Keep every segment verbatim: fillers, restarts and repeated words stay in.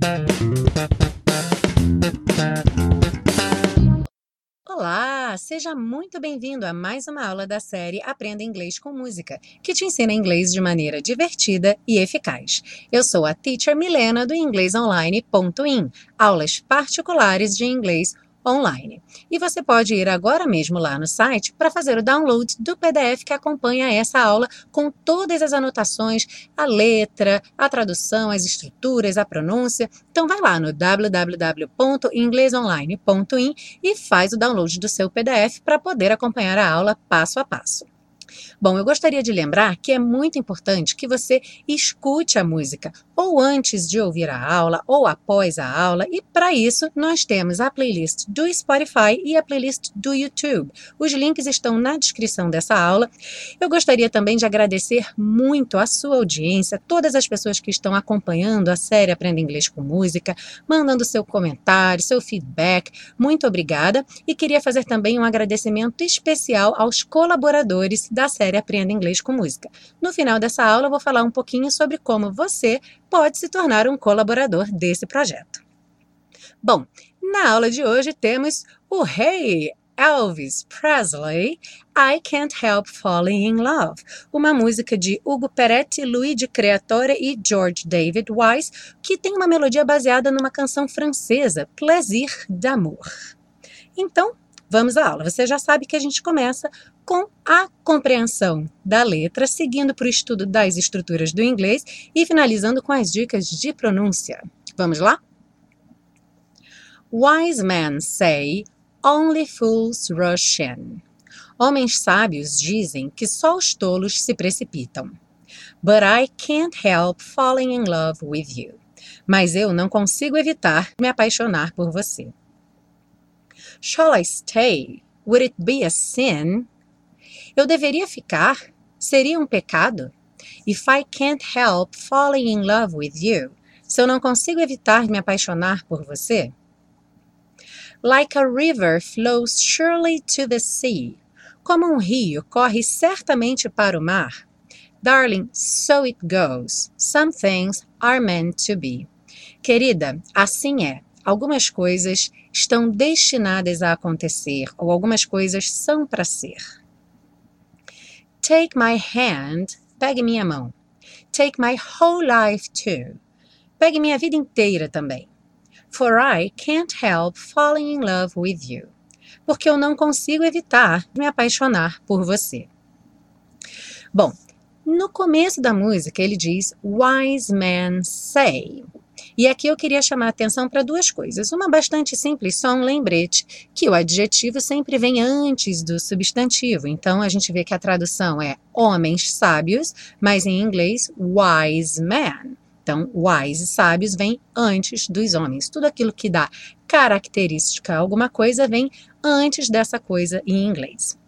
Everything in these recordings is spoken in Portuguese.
Olá, seja muito bem-vindo a mais uma aula da série Aprenda Inglês com Música, que te ensina inglês de maneira divertida e eficaz. Eu sou a Teacher Milena do inglês online ponto in, aulas particulares de inglês online. E você pode ir agora mesmo lá no site para fazer o download do P D F que acompanha essa aula com todas as anotações, a letra, a tradução, as estruturas, a pronúncia. Então vai lá no w w w ponto inglês online ponto in e faz o download do seu P D F para poder acompanhar a aula passo a passo. Bom, eu gostaria de lembrar que é muito importante que você escute a música ou antes de ouvir a aula ou após a aula, e para isso nós temos a playlist do Spotify e a playlist do YouTube. Os links estão na descrição dessa aula. Eu gostaria também de agradecer muito a sua audiência, todas as pessoas que estão acompanhando a série Aprenda Inglês com Música, mandando seu comentário, seu feedback. Muito obrigada, e queria fazer também um agradecimento especial aos colaboradores da série Aprenda Inglês com Música. No final dessa aula eu vou falar um pouquinho sobre como você pode se tornar um colaborador desse projeto. Bom, na aula de hoje temos o rei Elvis Presley, I Can't Help Falling in Love, uma música de Hugo Peretti, Luigi Creatore e George David Wise, que tem uma melodia baseada numa canção francesa, Plaisir d'amour. Então, vamos à aula. Você já sabe que a gente começa com a compreensão da letra, seguindo para o estudo das estruturas do inglês e finalizando com as dicas de pronúncia. Vamos lá? Wise men say, only fools rush in. Homens sábios dizem que só os tolos se precipitam. But I can't help falling in love with you. Mas eu não consigo evitar me apaixonar por você. Shall I stay? Would it be a sin? Eu deveria ficar? Seria um pecado? If I can't help falling in love with you. Se eu não consigo evitar me apaixonar por você? Like a river flows surely to the sea. Como um rio corre certamente para o mar. Darling, so it goes. Some things are meant to be. Querida, assim é. Algumas coisas estão destinadas a acontecer, ou algumas coisas são para ser. Take my hand, pegue minha mão. Take my whole life too. Pegue minha vida inteira também. For I can't help falling in love with you. Porque eu não consigo evitar me apaixonar por você. Bom, no começo da música ele diz Wise men say. E aqui eu queria chamar a atenção para duas coisas. Uma bastante simples, só um lembrete, que o adjetivo sempre vem antes do substantivo. Então, a gente vê que a tradução é homens sábios, mas em inglês, wise men. Então, wise, sábios, vem antes dos homens. Tudo aquilo que dá característica a alguma coisa vem antes dessa coisa em inglês.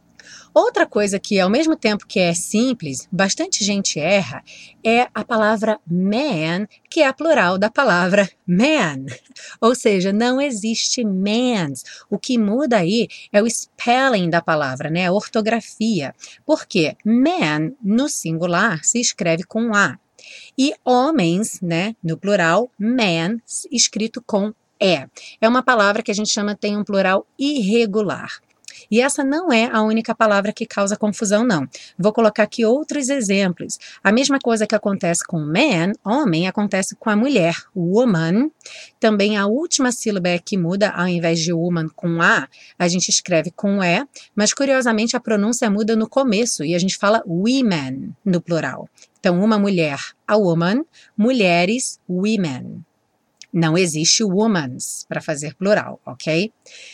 Outra coisa que, ao mesmo tempo que é simples, bastante gente erra, é a palavra man, que é a plural da palavra man. Ou seja, não existe mans. O que muda aí é o spelling da palavra, né? A ortografia. Porque man, no singular, se escreve com A. E homens, né, no plural, man, escrito com E. É uma palavra que a gente chama, tem um plural irregular. E essa não é a única palavra que causa confusão, não. Vou colocar aqui outros exemplos. A mesma coisa que acontece com man, homem, acontece com a mulher, woman. Também a última sílaba é que muda, ao invés de woman com A, a gente escreve com E, mas curiosamente a pronúncia muda no começo e a gente fala women no plural. Então, uma mulher, a woman, mulheres, women. Não existe womans para fazer plural, ok?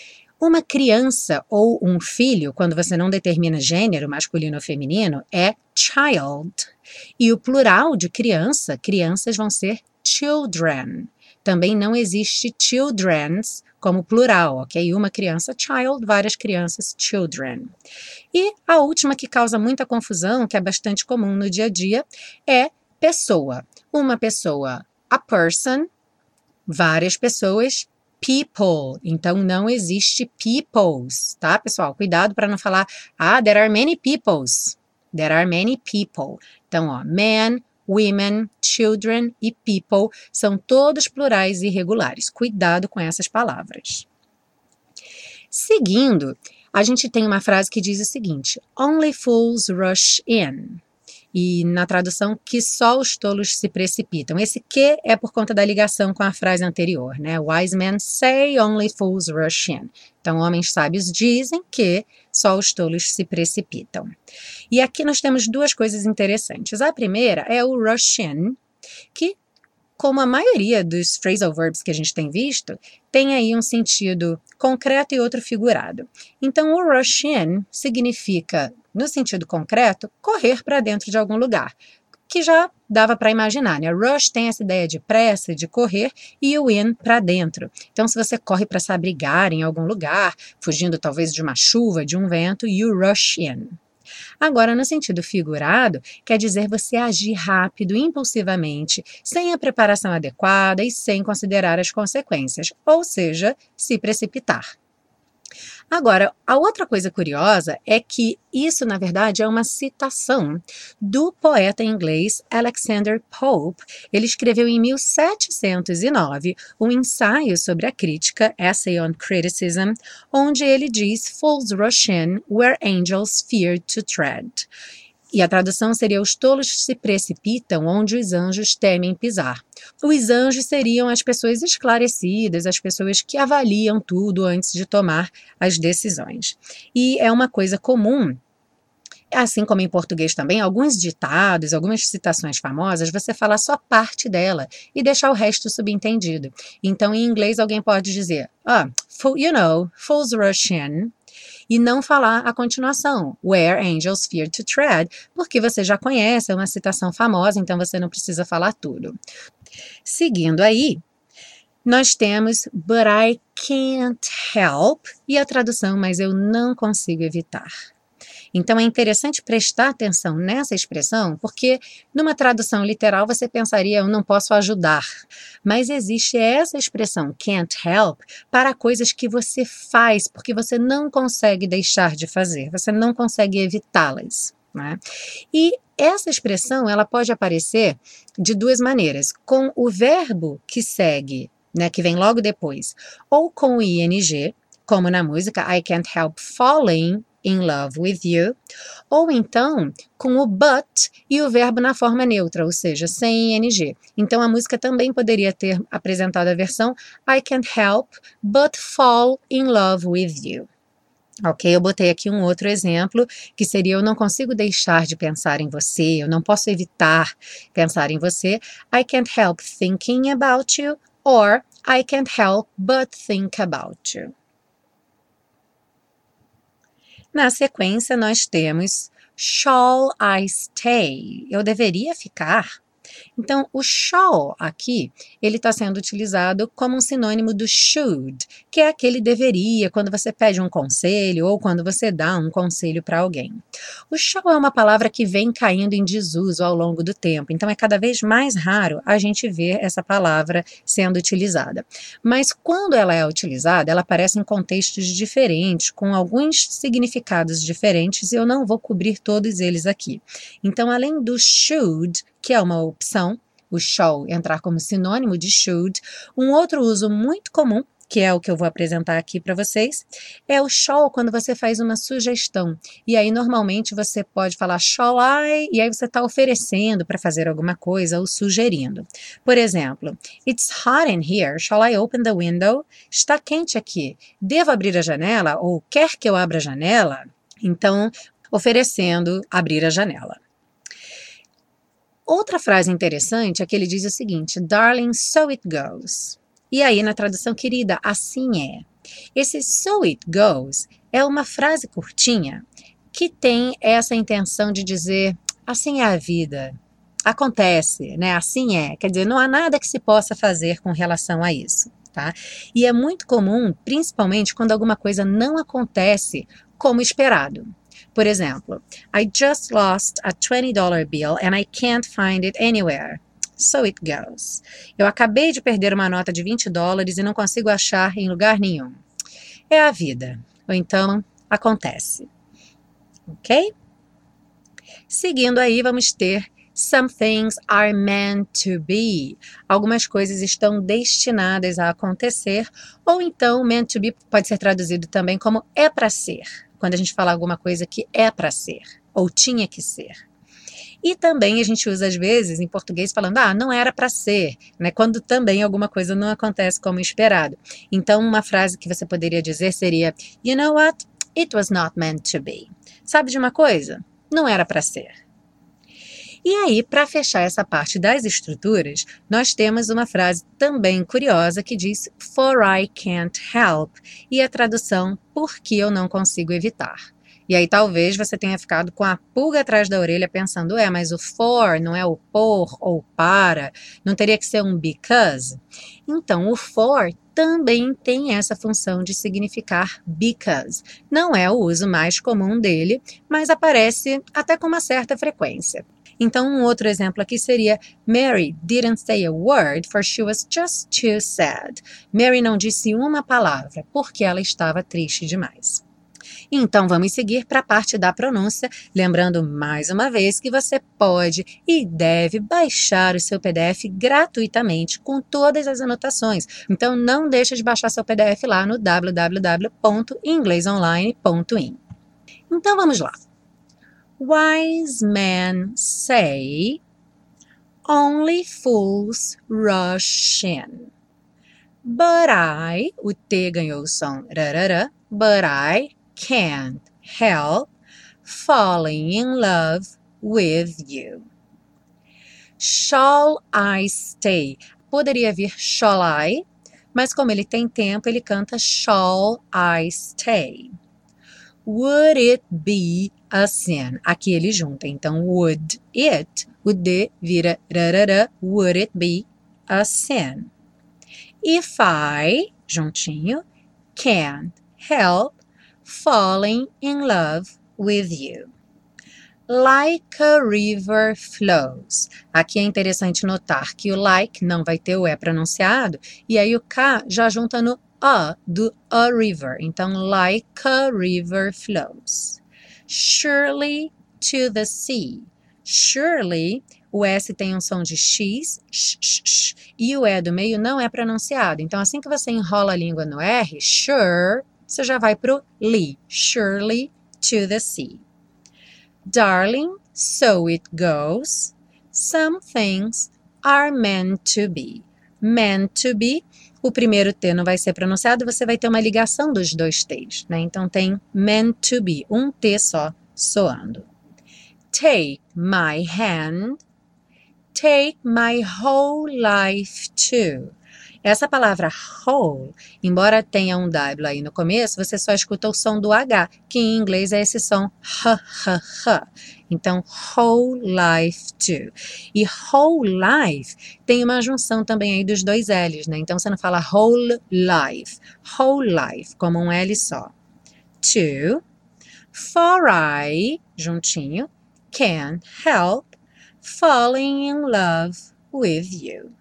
Uma criança ou um filho, quando você não determina gênero, masculino ou feminino, é child. E o plural de criança, crianças vão ser children. Também não existe children's como plural, ok? Uma criança, child, várias crianças, children. E a última que causa muita confusão, que é bastante comum no dia a dia, é pessoa. Uma pessoa, a person, várias pessoas, people. Então, não existe peoples, tá, pessoal? Cuidado para não falar, ah, there are many peoples. There are many people. Então, ó, man, women, children e people são todos plurais irregulares. Cuidado com essas palavras. Seguindo, a gente tem uma frase que diz o seguinte: Only fools rush in. E na tradução, que só os tolos se precipitam. Esse que é por conta da ligação com a frase anterior, né? Wise men say, only fools rush in. Então, homens sábios dizem que só os tolos se precipitam. E aqui nós temos duas coisas interessantes. A primeira é o rush in, que, como a maioria dos phrasal verbs que a gente tem visto, tem aí um sentido concreto e outro figurado. Então, o rush in significa, no sentido concreto, correr para dentro de algum lugar, que já dava para imaginar, né? Rush tem essa ideia de pressa, de correr, e o in para dentro. Então, se você corre para se abrigar em algum lugar, fugindo talvez de uma chuva, de um vento, you rush in. Agora, no sentido figurado, quer dizer você agir rápido, impulsivamente, sem a preparação adequada e sem considerar as consequências, ou seja, se precipitar. Agora, a outra coisa curiosa é que isso, na verdade, é uma citação do poeta inglês Alexander Pope. Ele escreveu em mil setecentos e nove um ensaio sobre a crítica, Essay on Criticism, onde ele diz "Fools rush in where angels fear to tread." E a tradução seria: os tolos se precipitam onde os anjos temem pisar. Os anjos seriam as pessoas esclarecidas, as pessoas que avaliam tudo antes de tomar as decisões. E é uma coisa comum, assim como em português também, alguns ditados, algumas citações famosas, você fala só parte dela e deixar o resto subentendido. Então, em inglês, alguém pode dizer, ah, you know, fools rush in, e não falar a continuação, where angels fear to tread, porque você já conhece, é uma citação famosa, então você não precisa falar tudo. Seguindo aí, nós temos but I can't help, e a tradução, mas eu não consigo evitar. Então, é interessante prestar atenção nessa expressão, porque numa tradução literal você pensaria, eu não posso ajudar. Mas existe essa expressão, can't help, para coisas que você faz, porque você não consegue deixar de fazer, você não consegue evitá-las, né? E essa expressão, ela pode aparecer de duas maneiras, com o verbo que segue, né, que vem logo depois, ou com o ing, como na música I Can't Help Falling in Love with You, ou então com o but e o verbo na forma neutra, ou seja, sem ing. Então a música também poderia ter apresentado a versão I can't help but fall in love with you. Ok, eu botei aqui um outro exemplo, que seria eu não consigo deixar de pensar em você, eu não posso evitar pensar em você. I can't help thinking about you, or I can't help but think about you. Na sequência, nós temos shall I stay? Eu deveria ficar? Então, o shall aqui, ele está sendo utilizado como um sinônimo do should, que é aquele deveria, quando você pede um conselho ou quando você dá um conselho para alguém. O shall é uma palavra que vem caindo em desuso ao longo do tempo, então é cada vez mais raro a gente ver essa palavra sendo utilizada. Mas quando ela é utilizada, ela aparece em contextos diferentes, com alguns significados diferentes, e eu não vou cobrir todos eles aqui. Então, além do should, que é uma opção, o shall entrar como sinônimo de should, um outro uso muito comum, que é o que eu vou apresentar aqui para vocês, é o shall quando você faz uma sugestão. E aí, normalmente, você pode falar shall I, e aí você está oferecendo para fazer alguma coisa ou sugerindo. Por exemplo, it's hot in here, shall I open the window? Está quente aqui, devo abrir a janela? Ou quer que eu abra a janela? Então, oferecendo abrir a janela. Outra frase interessante é que ele diz o seguinte, darling, so it goes. E aí, na tradução, querida, assim é. Esse so it goes é uma frase curtinha que tem essa intenção de dizer, assim é a vida, acontece, né? Assim é. Quer dizer, não há nada que se possa fazer com relação a isso, tá? E é muito comum, principalmente quando alguma coisa não acontece como esperado. Por exemplo, I just lost a twenty dollar bill and I can't find it anywhere. So it goes. Eu acabei de perder uma nota de vinte dólares e não consigo achar em lugar nenhum. É a vida. Ou então, acontece. Ok? Seguindo aí, vamos ter Some things are meant to be. Algumas coisas estão destinadas a acontecer, ou então meant to be pode ser traduzido também como é para ser, quando a gente fala alguma coisa que é para ser, ou tinha que ser. E também a gente usa às vezes em português falando, ah, não era para ser, né? Quando também alguma coisa não acontece como esperado. Então uma frase que você poderia dizer seria, you know what? It was not meant to be. Sabe de uma coisa? Não era para ser. E aí, para fechar essa parte das estruturas, nós temos uma frase também curiosa que diz for I can't help, e a tradução porque eu não consigo evitar. E aí talvez você tenha ficado com a pulga atrás da orelha pensando, é, mas o for não é o por ou para, não teria que ser um because? Então, o for também tem essa função de significar because. Não é o uso mais comum dele, mas aparece até com uma certa frequência. Então, um outro exemplo aqui seria Mary didn't say a word for she was just too sad. Mary não disse uma palavra porque ela estava triste demais. Então, vamos seguir para a parte da pronúncia, lembrando mais uma vez que você pode e deve baixar o seu P D F gratuitamente com todas as anotações. Então, não deixe de baixar seu P D F lá no w w w ponto inglês online ponto in. Então, vamos lá. Wise men say, only fools rush in. But I, o T ganhou o som rarara, but I can't help falling in love with you. Shall I stay? Poderia vir shall I, mas como ele tem tempo, ele canta shall I stay. Would it be a sin? Aqui ele junta, então would it, o D vira rarara, would it be a sin? If I, juntinho, can't help falling in love with you. Like a river flows. Aqui é interessante notar que o like não vai ter o E pronunciado, e aí o K já junta no A do a river. Então, like a river flows. Surely to the sea. Surely, o S tem um som de X, sh, sh, sh, e o E do meio não é pronunciado. Então, assim que você enrola a língua no R, sure, você já vai para o li. Surely to the sea. Darling, so it goes. Some things are meant to be. Meant to be, o primeiro T não vai ser pronunciado, você vai ter uma ligação dos dois T's, né? Então tem meant to be, um T só soando. Take my hand, take my whole life too. Essa palavra whole, embora tenha um W aí no começo, você só escuta o som do H, que em inglês é esse som h, h, h. Então, whole life too. E whole life tem uma junção também aí dos dois L's, né? Então, você não fala whole life, whole life, como um L só. Two, for I, juntinho, can't help falling in love with you.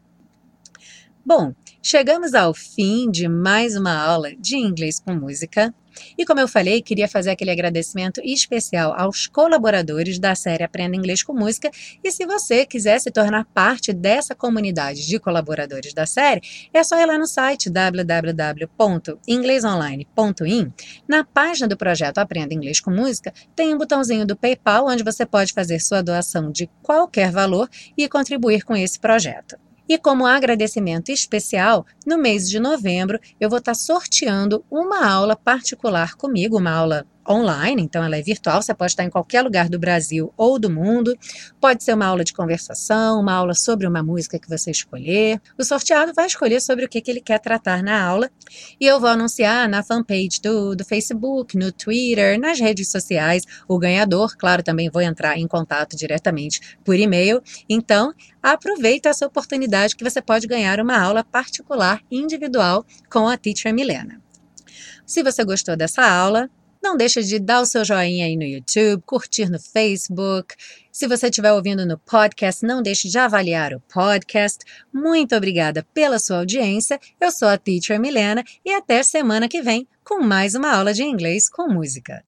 Bom, chegamos ao fim de mais uma aula de inglês com música. E como eu falei, queria fazer aquele agradecimento especial aos colaboradores da série Aprenda Inglês com Música. E se você quiser se tornar parte dessa comunidade de colaboradores da série, é só ir lá no site w w w ponto inglês online ponto in. Na página do projeto Aprenda Inglês com Música, tem um botãozinho do PayPal, onde você pode fazer sua doação de qualquer valor e contribuir com esse projeto. E como agradecimento especial, no mês de novembro, eu vou estar sorteando uma aula particular comigo, uma aula online, então ela é virtual, você pode estar em qualquer lugar do Brasil ou do mundo. Pode ser uma aula de conversação, uma aula sobre uma música que você escolher. O sorteado vai escolher sobre o que, que ele quer tratar na aula e eu vou anunciar na fanpage do, do Facebook, no Twitter, nas redes sociais, o ganhador. Claro, também vou entrar em contato diretamente por e-mail. Então, aproveita essa oportunidade que você pode ganhar uma aula particular individual com a Teacher Milena. Se você gostou dessa aula, não deixe de dar o seu joinha aí no YouTube, curtir no Facebook. Se você estiver ouvindo no podcast, não deixe de avaliar o podcast. Muito obrigada pela sua audiência. Eu sou a Teacher Milena e até semana que vem com mais uma aula de inglês com música.